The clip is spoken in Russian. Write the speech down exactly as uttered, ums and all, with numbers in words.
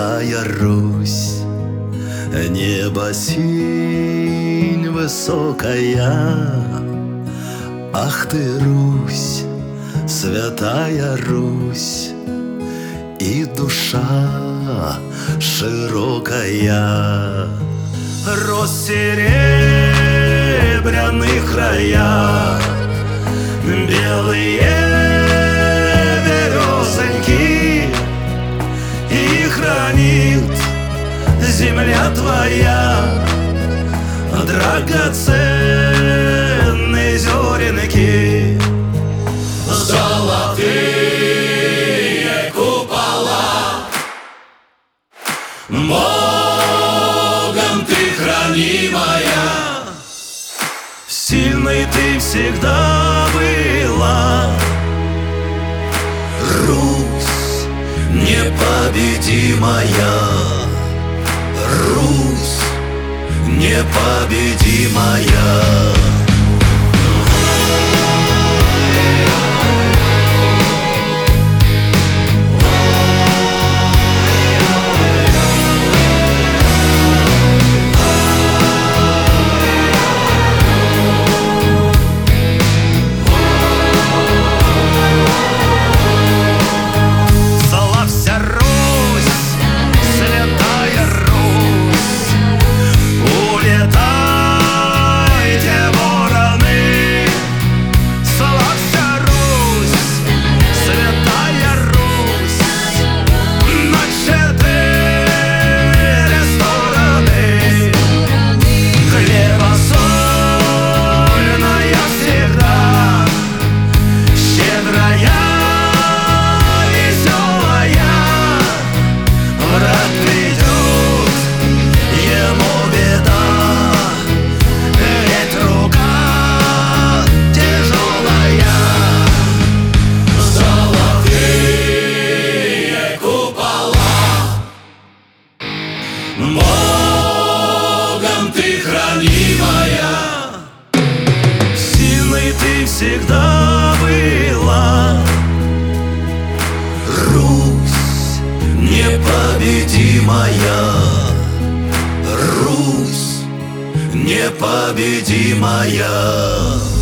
Святая Русь, небо синь высокая. Ах ты, Русь, Святая Русь, и душа широкая. Рос серебряных края, белые березоньки, и хранит земля твоя драгоценные зернки. Золотые купола, Богом ты хранимая, сильной ты всегда была. Русь непобедимая, Русь непобедимая. Богом ты хранимая, сильной ты всегда была. Русь непобедимая, Русь непобедимая.